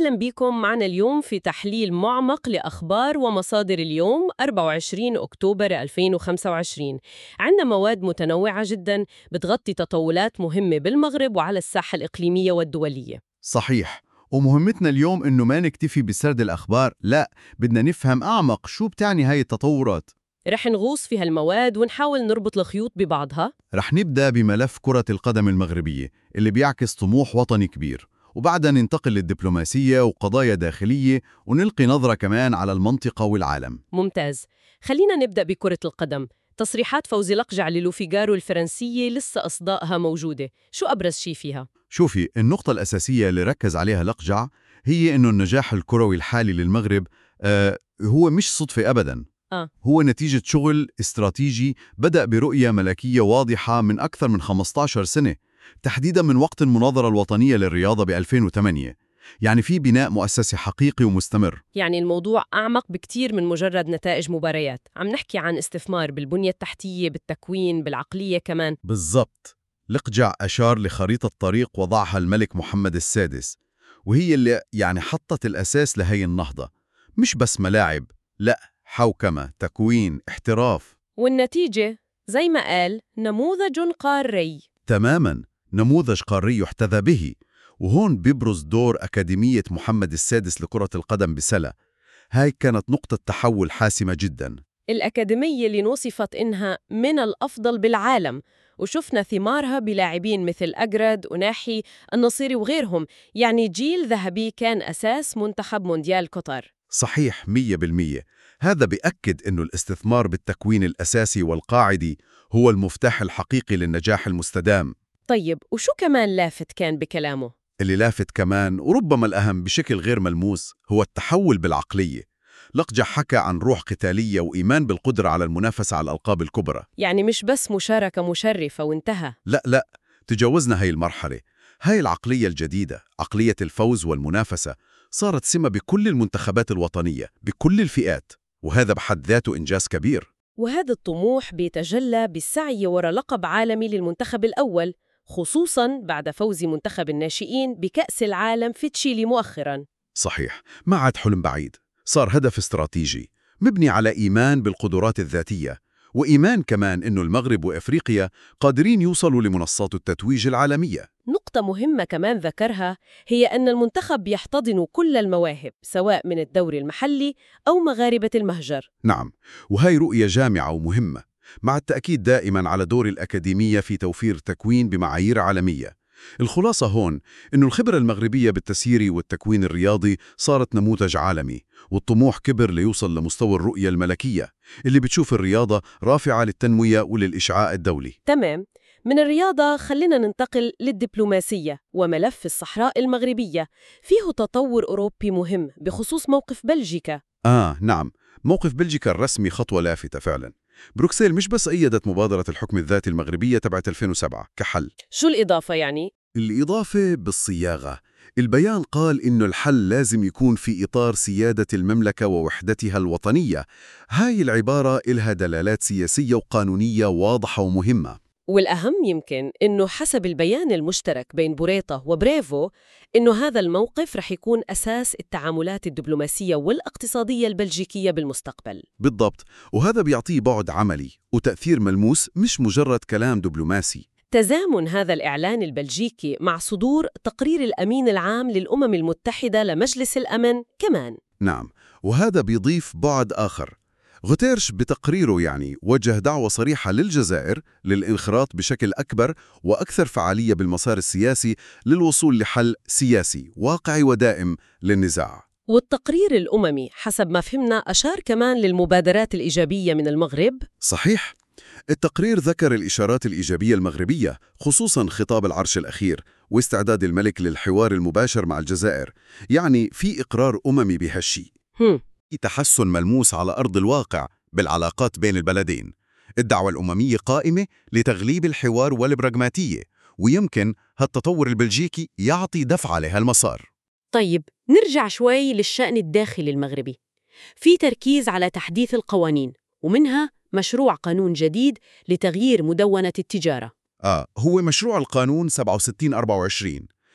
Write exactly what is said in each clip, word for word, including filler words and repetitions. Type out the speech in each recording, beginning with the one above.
أهلا بكم معنا اليوم في تحليل معمق لأخبار ومصادر اليوم أربعة وعشرين أكتوبر ألفين وخمسة وعشرين. عندنا مواد متنوعة جدا بتغطي تطورات مهمة بالمغرب وعلى الساحة الإقليمية والدولية. صحيح، ومهمتنا اليوم إنه ما نكتفي بسرد الأخبار، لا، بدنا نفهم أعمق شو بتعني هاي التطورات. رح نغوص في هالمواد ونحاول نربط الخيوط ببعضها. رح نبدأ بملف كرة القدم المغربية اللي بيعكس طموح وطني كبير، وبعدها ننتقل للدبلوماسية وقضايا داخلية، ونلقي نظرة كمان على المنطقة والعالم. ممتاز، خلينا نبدأ بكرة القدم. تصريحات فوزي لقجع للوفيغارو الفرنسية لسه أصداءها موجودة، شو أبرز شي فيها؟ شوفي، النقطة الأساسية اللي ركز عليها لقجع هي إنه النجاح الكروي الحالي للمغرب آه هو مش صدفة أبداً. آه. هو نتيجة شغل استراتيجي بدأ برؤية ملكية واضحة من أكثر من خمسة عشر سنة، تحديداً من وقت المناظرة الوطنية للرياضة ب ألفين وثمانية. يعني في بناء مؤسسي حقيقي ومستمر. يعني الموضوع أعمق بكتير من مجرد نتائج مباريات، عم نحكي عن استثمار بالبنية التحتية، بالتكوين، بالعقلية كمان. بالضبط. لقجع أشار لخريطة طريق وضعها الملك محمد السادس، وهي اللي يعني حطت الأساس لهي النهضة. مش بس ملاعب، لا، حوكمة، تكوين، احتراف. والنتيجة زي ما قال نموذج قاري. تماماً، نموذج قاري يحتذى به. وهون بيبرز دور أكاديمية محمد السادس لكرة القدم بسلا. هاي كانت نقطة تحول حاسمة جداً. الأكاديمية اللي نوصفت إنها من الأفضل بالعالم، وشفنا ثمارها بلاعبين مثل أجرد وناحي النصيري وغيرهم. يعني جيل ذهبي كان أساس منتخب مونديال قطر. صحيح، مية بالمية. هذا بيأكد إنه الاستثمار بالتكوين الأساسي والقاعدي هو المفتاح الحقيقي للنجاح المستدام. طيب وشو كمان لافت كان بكلامه؟ اللي لافت كمان وربما الأهم بشكل غير ملموس هو التحول بالعقلية. لقجع حكى عن روح قتالية وإيمان بالقدرة على المنافسة على الألقاب الكبرى. يعني مش بس مشاركة مشرفة وانتهى. لا لا، تجاوزنا هاي المرحلة. هاي العقلية الجديدة، عقلية الفوز والمنافسة، صارت سمة بكل المنتخبات الوطنية بكل الفئات، وهذا بحد ذاته إنجاز كبير. وهذا الطموح بيتجلى بالسعي وراء لقب عالمي للمنتخب الأول، خصوصاً بعد فوز منتخب الناشئين بكأس العالم في تشيلي مؤخراً. صحيح، ما عاد حلم بعيد، صار هدف استراتيجي مبني على إيمان بالقدرات الذاتية، وإيمان كمان إنه المغرب وإفريقيا قادرين يوصلوا لمنصات التتويج العالمية. نقطة مهمة كمان ذكرها هي أن المنتخب يحتضن كل المواهب، سواء من الدوري المحلي أو مغاربة المهجر. نعم، وهي رؤية جامعة ومهمة، مع التأكيد دائما على دور الأكاديمية في توفير تكوين بمعايير عالمية. الخلاصة هون إنه الخبرة المغربية بالتسيير والتكوين الرياضي صارت نموذج عالمي، والطموح كبر ليوصل لمستوى الرؤية الملكية اللي بتشوف الرياضة رافعة للتنمية وللإشعاع الدولي. تمام، من الرياضة خلينا ننتقل للدبلوماسية وملف الصحراء المغربية. فيه تطور أوروبي مهم بخصوص موقف بلجيكا. آه نعم، موقف بلجيكا الرسمي خطوة لافتة فعلا. بروكسل مش بس أيدت مبادرة الحكم الذاتي المغربية تبعت ألفين وسبعة كحل. شو الإضافة يعني؟ الإضافة بالصياغة. البيان قال إنه الحل لازم يكون في إطار سيادة المملكة ووحدتها الوطنية. هاي العبارة إلها دلالات سياسية وقانونية واضحة ومهمة. والأهم يمكن إنه حسب البيان المشترك بين بوريطة وبريفو إنه هذا الموقف رح يكون أساس التعاملات الدبلوماسية والاقتصادية البلجيكية بالمستقبل. بالضبط، وهذا بيعطيه بعد عملي وتأثير ملموس، مش مجرد كلام دبلوماسي. تزامن هذا الإعلان البلجيكي مع صدور تقرير الأمين العام للأمم المتحدة لمجلس الأمن كمان. نعم، وهذا بيضيف بعد آخر. غوتيرش بتقريره يعني وجه دعوة صريحة للجزائر للانخراط بشكل أكبر وأكثر فعالية بالمسار السياسي للوصول لحل سياسي واقعي ودائم للنزاع. والتقرير الأممي حسب ما فهمنا أشار كمان للمبادرات الإيجابية من المغرب. صحيح، التقرير ذكر الإشارات الإيجابية المغربية، خصوصاً خطاب العرش الأخير واستعداد الملك للحوار المباشر مع الجزائر. يعني في إقرار أممي بهالشي. هم. في تحسن ملموس على أرض الواقع بالعلاقات بين البلدين. الدعوة الأممية قائمة لتغليب الحوار والبراغماتية، ويمكن هالتطور البلجيكي يعطي دفعة لهالمسار. طيب نرجع شوي للشأن الداخلي المغربي. في تركيز على تحديث القوانين، ومنها مشروع قانون جديد لتغيير مدونة التجارة. آه هو مشروع القانون سبعة وستين أربعة وعشرين.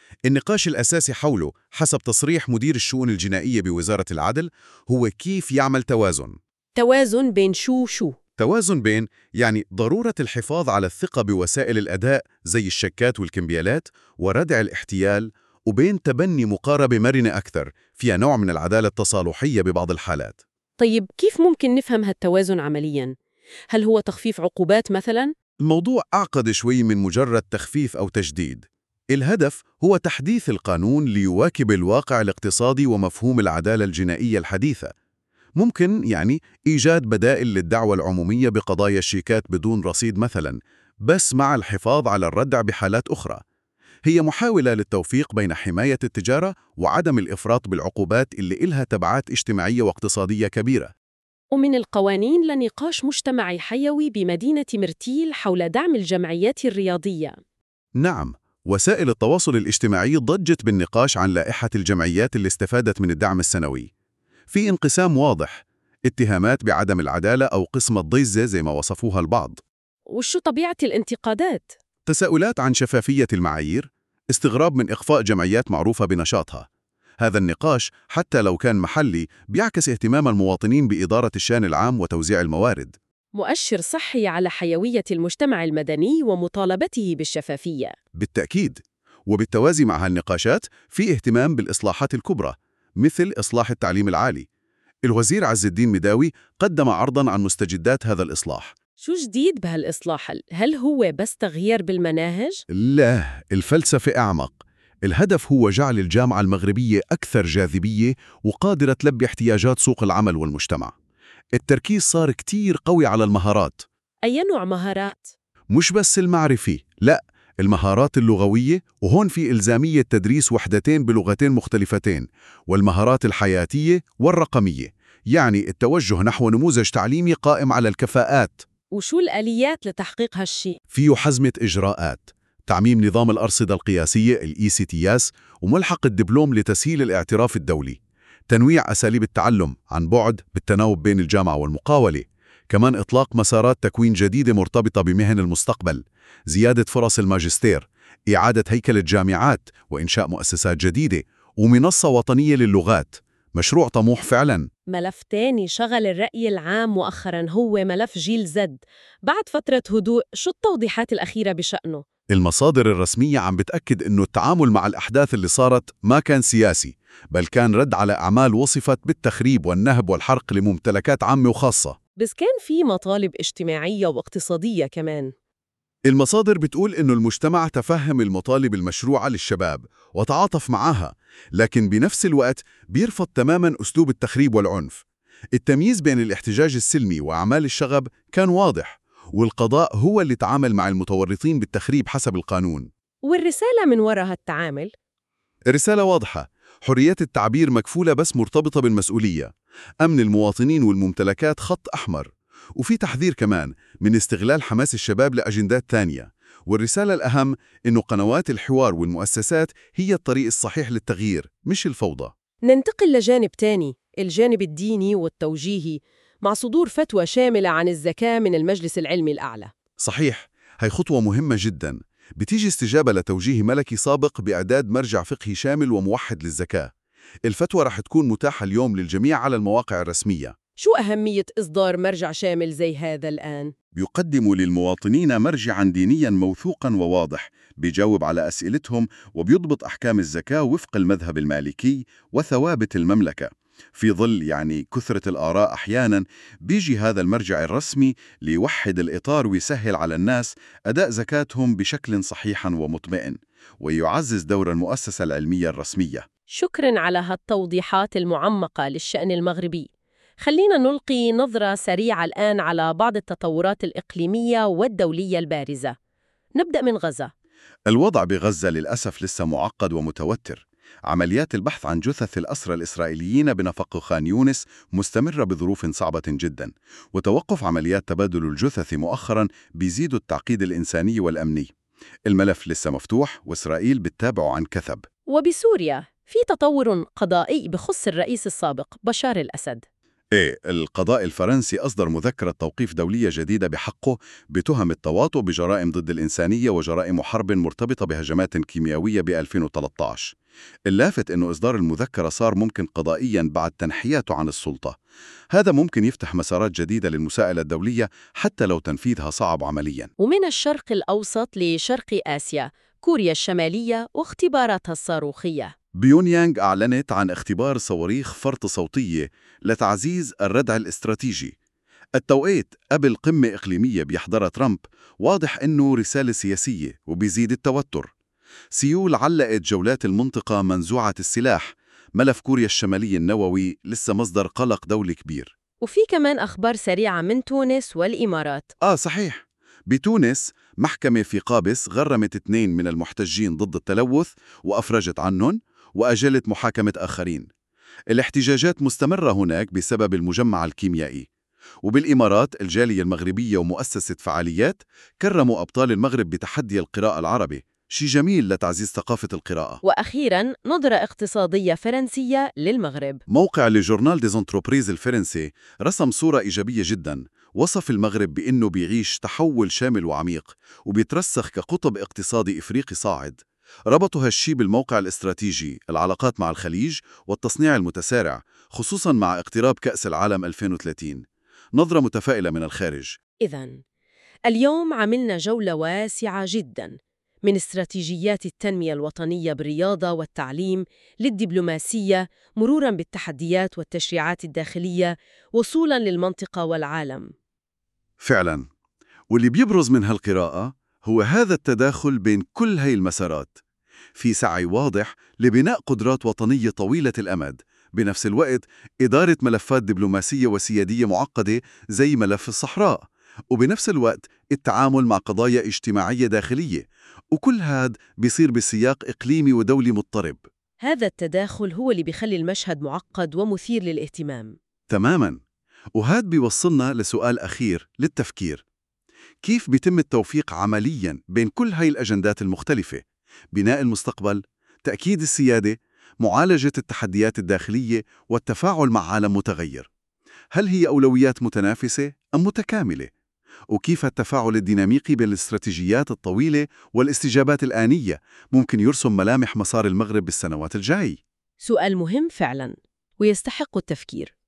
النقاش الأساسي حوله حسب تصريح مدير الشؤون الجنائية بوزارة العدل هو كيف يعمل توازن. توازن بين شو شو؟ توازن بين يعني ضرورة الحفاظ على الثقة بوسائل الأداء زي الشكات والكمبيالات وردع الاحتيال، وبين تبني مقاربة مرنة أكثر فيها نوع من العدالة التصالحية ببعض الحالات. طيب كيف ممكن نفهم هالتوازن عملياً؟ هل هو تخفيف عقوبات مثلاً؟ الموضوع أعقد شوي من مجرد تخفيف أو تجديد. الهدف هو تحديث القانون ليواكب الواقع الاقتصادي ومفهوم العدالة الجنائية الحديثة. ممكن يعني إيجاد بدائل للدعوى العمومية بقضايا الشيكات بدون رصيد مثلا، بس مع الحفاظ على الردع بحالات أخرى. هي محاولة للتوفيق بين حماية التجارة وعدم الإفراط بالعقوبات اللي إلها تبعات اجتماعية واقتصادية كبيرة. ومن القوانين لنقاش مجتمعي حيوي بمدينة مرتيل حول دعم الجمعيات الرياضية. نعم، وسائل التواصل الاجتماعي ضجت بالنقاش عن لائحة الجمعيات اللي استفادت من الدعم السنوي. في انقسام واضح، اتهامات بعدم العدالة أو قسمة ضيزة زي ما وصفوها البعض. وشو طبيعة الانتقادات؟ تساؤلات عن شفافية المعايير، استغراب من إخفاء جمعيات معروفة بنشاطها. هذا النقاش حتى لو كان محلي بيعكس اهتمام المواطنين بإدارة الشأن العام وتوزيع الموارد. مؤشر صحي على حيوية المجتمع المدني ومطالبته بالشفافية. بالتأكيد. وبالتوازي مع هالنقاشات في اهتمام بالإصلاحات الكبرى مثل إصلاح التعليم العالي. الوزير عز الدين مداوي قدم عرضاً عن مستجدات هذا الإصلاح. شو جديد بهالإصلاح؟ هل هو بس تغيير بالمناهج؟ لا، الفلسفة أعمق. الهدف هو جعل الجامعة المغربية أكثر جاذبية وقادرة تلبي احتياجات سوق العمل والمجتمع. التركيز صار كتير قوي على المهارات. أي نوع مهارات؟ مش بس المعرفي، لا، المهارات اللغوية، وهون في إلزامية تدريس وحدتين بلغتين مختلفتين، والمهارات الحياتية والرقمية، يعني التوجه نحو نموذج تعليمي قائم على الكفاءات. وشو الآليات لتحقيق هالشي؟ فيه حزمة إجراءات، تعميم نظام الأرصدة القياسية ال إي سي تي إس وملحق الدبلوم لتسهيل الاعتراف الدولي، تنويع أساليب التعلم عن بعد بالتناوب بين الجامعة والمقاولة، كمان إطلاق مسارات تكوين جديدة مرتبطة بمهن المستقبل، زيادة فرص الماجستير، إعادة هيكلة جامعات وإنشاء مؤسسات جديدة، ومنصة وطنية للغات. مشروع طموح فعلاً. ملف تاني شغل الرأي العام مؤخراً هو ملف جيل زد. بعد فترة هدوء، شو التوضيحات الأخيرة بشأنه؟ المصادر الرسمية عم بتأكد إنه التعامل مع الأحداث اللي صارت ما كان سياسي، بل كان رد على أعمال وصفت بالتخريب والنهب والحرق لممتلكات عامة وخاصة. بس كان في مطالب اجتماعية واقتصادية كمان. المصادر بتقول إنه المجتمع تفهم المطالب المشروعة للشباب وتعاطف معها، لكن بنفس الوقت بيرفض تماماً أسلوب التخريب والعنف. التمييز بين الاحتجاج السلمي وأعمال الشغب كان واضح، والقضاء هو اللي تعامل مع المتورطين بالتخريب حسب القانون. والرسالة من وراء هالتعامل؟ الرسالة واضحة، حرية التعبير مكفولة بس مرتبطة بالمسؤولية، أمن المواطنين والممتلكات خط أحمر، وفي تحذير كمان من استغلال حماس الشباب لأجندات تانية. والرسالة الأهم إنه قنوات الحوار والمؤسسات هي الطريق الصحيح للتغيير مش الفوضى. ننتقل لجانب تاني، الجانب الديني والتوجيهي، مع صدور فتوى شاملة عن الزكاة من المجلس العلمي الأعلى. صحيح، هي خطوة مهمة جداً. بتيجي استجابة لتوجيه ملكي سابق بإعداد مرجع فقهي شامل وموحد للزكاة. الفتوى رح تكون متاحة اليوم للجميع على المواقع الرسمية. شو أهمية إصدار مرجع شامل زي هذا الآن؟ بيقدم للمواطنين مرجعاً دينياً موثوقاً وواضح، بيجاوب على أسئلتهم وبيضبط أحكام الزكاة وفق المذهب المالكي وثوابت المملكة. في ظل يعني كثرة الآراء أحياناً، بيجي هذا المرجع الرسمي ليوحد الإطار ويسهل على الناس أداء زكاتهم بشكل صحيح ومطمئن، ويعزز دور المؤسسة العلمية الرسمية. شكراً على هالتوضيحات المعمقة للشأن المغربي. خلينا نلقي نظرة سريعة الآن على بعض التطورات الإقليمية والدولية البارزة. نبدأ من غزة. الوضع بغزة للأسف لسه معقد ومتوتر. عمليات البحث عن جثث الأسرى الإسرائيليين بنفق خان يونس مستمرة بظروف صعبة جدا، وتوقف عمليات تبادل الجثث مؤخرا بيزيد التعقيد الإنساني والأمني. الملف لسه مفتوح وإسرائيل بتتابعه عن كثب. وبسوريا في تطور قضائي بخص الرئيس السابق بشار الأسد. إيه، القضاء الفرنسي أصدر مذكرة توقيف دولية جديدة بحقه بتهم التواطؤ بجرائم ضد الإنسانية وجرائم حرب مرتبطة بهجمات كيميائية ب ألفين وثلاثة عشر. اللافت أنه إصدار المذكرة صار ممكن قضائياً بعد تنحياته عن السلطة. هذا ممكن يفتح مسارات جديدة للمساءلة الدولية حتى لو تنفيذها صعب عملياً. ومن الشرق الأوسط لشرق آسيا، كوريا الشمالية واختباراتها الصاروخية. بيونيانغ أعلنت عن اختبار صواريخ فرط صوتية لتعزيز الردع الاستراتيجي. التوقيت قبل قمة إقليمية بيحضرها ترامب واضح إنه رسالة سياسية وبيزيد التوتر. سيول علقت جولات المنطقة منزوعة السلاح. ملف كوريا الشمالية النووي لسه مصدر قلق دولي كبير. وفي كمان أخبار سريعة من تونس والإمارات. آه صحيح، بتونس محكمة في قابس غرمت اثنين من المحتجين ضد التلوث وأفرجت عنهم وأجلت محاكمة آخرين. الاحتجاجات مستمرة هناك بسبب المجمع الكيميائي. وبالإمارات الجالية المغربية ومؤسسة فعاليات كرموا أبطال المغرب بتحدي القراءة العربي، شيء جميل لتعزيز ثقافة القراءة. وأخيراً نظرة اقتصادية فرنسية للمغرب. موقع لجورنال ديز انتربريز الفرنسي رسم صورة إيجابية جداً، وصف المغرب بأنه بيعيش تحول شامل وعميق وبيترسخ كقطب اقتصادي إفريقي صاعد. ربطوا هالشي بالموقع الاستراتيجي، العلاقات مع الخليج والتصنيع المتسارع، خصوصاً مع اقتراب كأس العالم ألفين وثلاثين. نظرة متفائلة من الخارج. إذن اليوم عملنا جولة واسعة جداً، من استراتيجيات التنمية الوطنية بالرياضة والتعليم للدبلوماسية، مروراً بالتحديات والتشريعات الداخلية، وصولاً للمنطقة والعالم. فعلاً، واللي بيبرز من هالقراءة هو هذا التداخل بين كل هاي المسارات. في سعي واضح لبناء قدرات وطنية طويلة الأمد، بنفس الوقت إدارة ملفات دبلوماسية وسيادية معقدة زي ملف الصحراء، وبنفس الوقت التعامل مع قضايا اجتماعية داخلية، وكل هاد بيصير بسياق إقليمي ودولي مضطرب. هذا التداخل هو اللي بيخلي المشهد معقد ومثير للاهتمام. تماماً. وهاد بيوصلنا لسؤال أخير للتفكير: كيف بيتم التوفيق عملياً بين كل هاي الأجندات المختلفة؟ بناء المستقبل، تأكيد السيادة، معالجة التحديات الداخلية، والتفاعل مع عالم متغير. هل هي أولويات متنافسة أم متكاملة؟ وكيف التفاعل الديناميكي بين الاستراتيجيات الطويلة والاستجابات الآنية ممكن يرسم ملامح مسار المغرب بالسنوات الجاي؟ سؤال مهم فعلاً، ويستحق التفكير.